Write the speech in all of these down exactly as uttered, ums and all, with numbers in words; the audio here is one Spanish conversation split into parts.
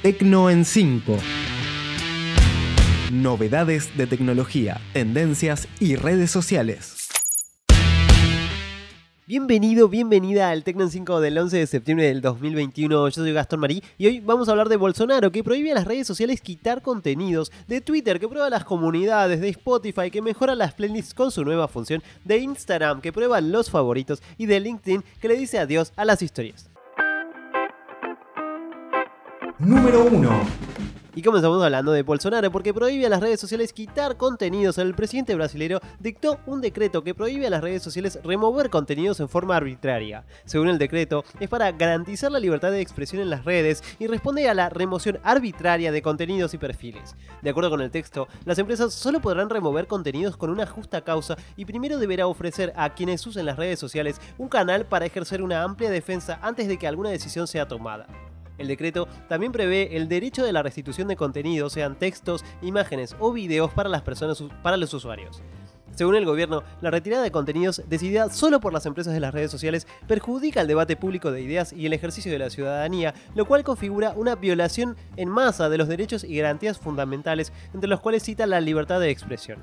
Tecno en cinco. Novedades de tecnología, tendencias y redes sociales. Bienvenido, bienvenida al Tecno en cinco del once de septiembre del dos mil veintiuno. Yo soy Gastón Marí y hoy vamos a hablar de Bolsonaro, que prohíbe a las redes sociales quitar contenidos, de Twitter, que prueba las comunidades, de Spotify, que mejora las playlists con su nueva función, de Instagram, que prueba los favoritos, y de LinkedIn, que le dice adiós a las historias. Número uno. Y comenzamos hablando de Bolsonaro, porque prohíbe a las redes sociales quitar contenidos. El presidente brasileño dictó un decreto que prohíbe a las redes sociales remover contenidos en forma arbitraria. Según el decreto, es para garantizar la libertad de expresión en las redes y responde a la remoción arbitraria de contenidos y perfiles. De acuerdo con el texto, las empresas solo podrán remover contenidos con una justa causa y primero deberá ofrecer a quienes usen las redes sociales un canal para ejercer una amplia defensa antes de que alguna decisión sea tomada. El decreto también prevé el derecho de la restitución de contenidos, sean textos, imágenes o videos para las personas, para los usuarios. Según el gobierno, la retirada de contenidos decidida solo por las empresas de las redes sociales perjudica el debate público de ideas y el ejercicio de la ciudadanía, lo cual configura una violación en masa de los derechos y garantías fundamentales, entre los cuales cita la libertad de expresión.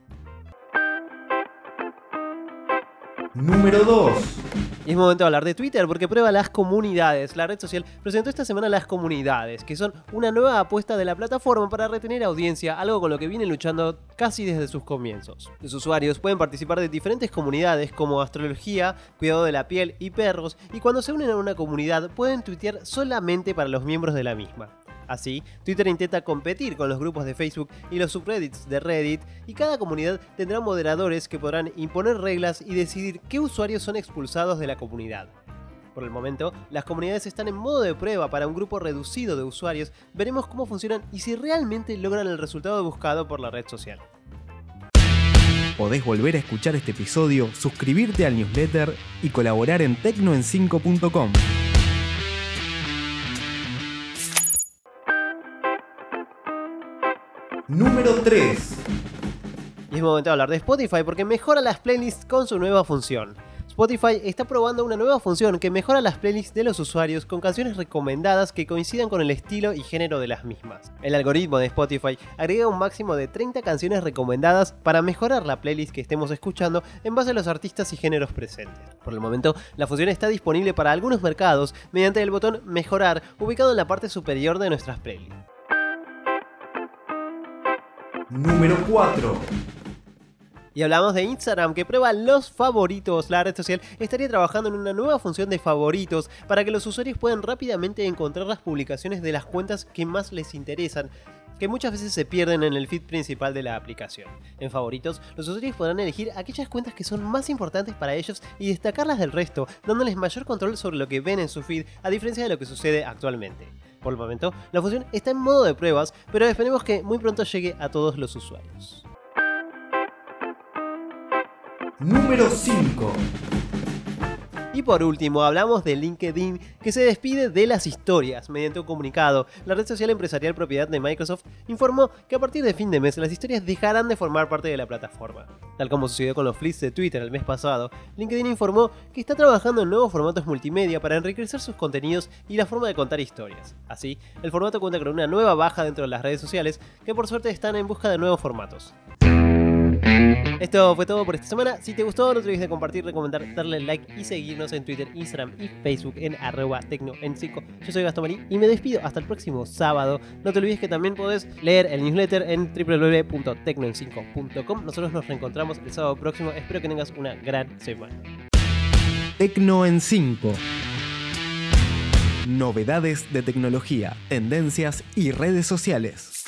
Número dos. Y es momento de hablar de Twitter, porque prueba las comunidades. La red social presentó esta semana las comunidades, que son una nueva apuesta de la plataforma para retener audiencia, algo con lo que viene luchando casi desde sus comienzos. Los usuarios pueden participar de diferentes comunidades como astrología, cuidado de la piel y perros, y cuando se unen a una comunidad pueden tuitear solamente para los miembros de la misma. Así, Twitter intenta competir con los grupos de Facebook y los subreddits de Reddit, y cada comunidad tendrá moderadores que podrán imponer reglas y decidir qué usuarios son expulsados de la comunidad. Por el momento, las comunidades están en modo de prueba para un grupo reducido de usuarios. Veremos cómo funcionan y si realmente logran el resultado buscado por la red social. Podés volver a escuchar este episodio, suscribirte al newsletter y colaborar en tecno en cinco punto com. Número tres. Y es momento de hablar de Spotify, porque mejora las playlists con su nueva función. Spotify está probando una nueva función que mejora las playlists de los usuarios con canciones recomendadas que coincidan con el estilo y género de las mismas. El algoritmo de Spotify agrega un máximo de treinta canciones recomendadas para mejorar la playlist que estemos escuchando en base a los artistas y géneros presentes. Por el momento, la función está disponible para algunos mercados mediante el botón Mejorar, ubicado en la parte superior de nuestras playlists. Número cuatro. Y hablamos de Instagram, que prueba los favoritos. La red social estaría trabajando en una nueva función de favoritos para que los usuarios puedan rápidamente encontrar las publicaciones de las cuentas que más les interesan, que muchas veces se pierden en el feed principal de la aplicación. En favoritos, los usuarios podrán elegir aquellas cuentas que son más importantes para ellos y destacarlas del resto, dándoles mayor control sobre lo que ven en su feed, a diferencia de lo que sucede actualmente. Por el momento, la función está en modo de pruebas, pero esperemos que muy pronto llegue a todos los usuarios. Número cinco. Y por último, hablamos de LinkedIn, que se despide de las historias. Mediante un comunicado, la red social empresarial propiedad de Microsoft informó que a partir de fin de mes las historias dejarán de formar parte de la plataforma. Tal como sucedió con los fleets de Twitter el mes pasado, LinkedIn informó que está trabajando en nuevos formatos multimedia para enriquecer sus contenidos y la forma de contar historias. Así, el formato cuenta con una nueva baja dentro de las redes sociales, que por suerte están en busca de nuevos formatos. Esto fue todo por esta semana. Si te gustó, no te olvides de compartir, recomendar, darle like y seguirnos en Twitter, Instagram y Facebook en arroba tecno en cinco. Yo soy Gastón Marí y me despido hasta el próximo sábado. No te olvides que también podés leer el newsletter en doble u doble u doble u punto tecno en cinco punto com. Nosotros nos reencontramos el sábado próximo. Espero que tengas una gran semana. Tecno en cinco. Novedades de tecnología, tendencias y redes sociales.